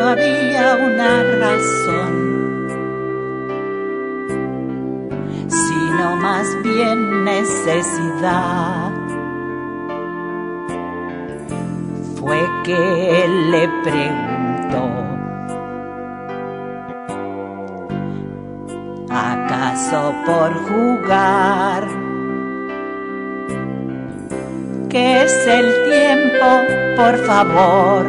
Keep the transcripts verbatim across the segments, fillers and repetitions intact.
había una razón, sino más bien necesidad. Fue que él le preguntó: ¿acaso por jugar? ¿Qué es el tiempo, por favor?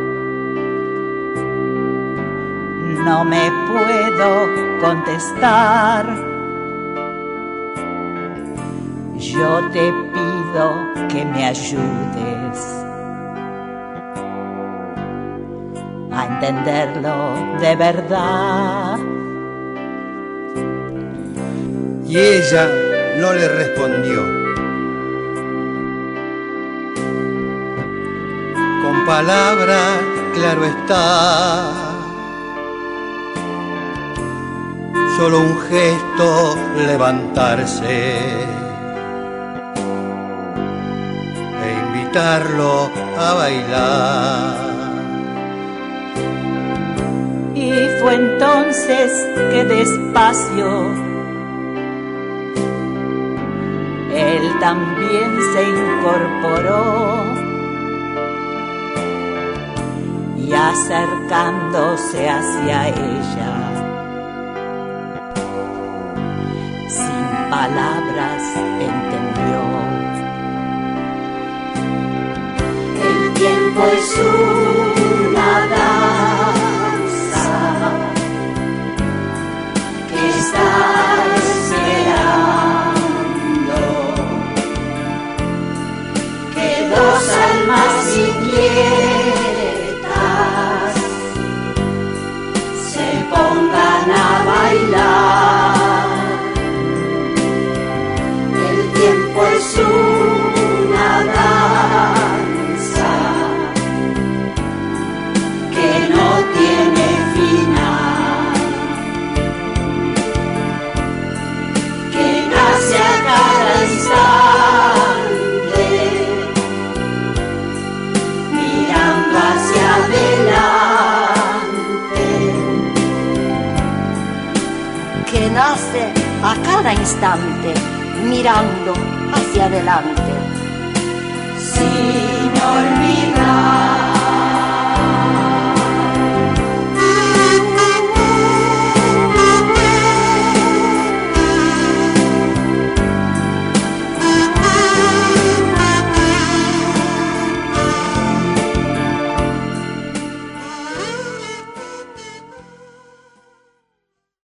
No me puedo contestar. Yo te pido que me ayudes a entenderlo de verdad. Y ella no le respondió. Con palabras, claro está, solo un gesto, levantarse e invitarlo a bailar. Y fue entonces que despacio él también se incorporó, y acercándose hacia ella, sin palabras entendió. El tiempo es una danza que está esperando que dos almas inquietas se pongan a bailar. El tiempo es una danza que no tiene final, que nace a cada instante, mirando hacia adelante, que nace a cada instante, mirando hacia adelante, sin olvidar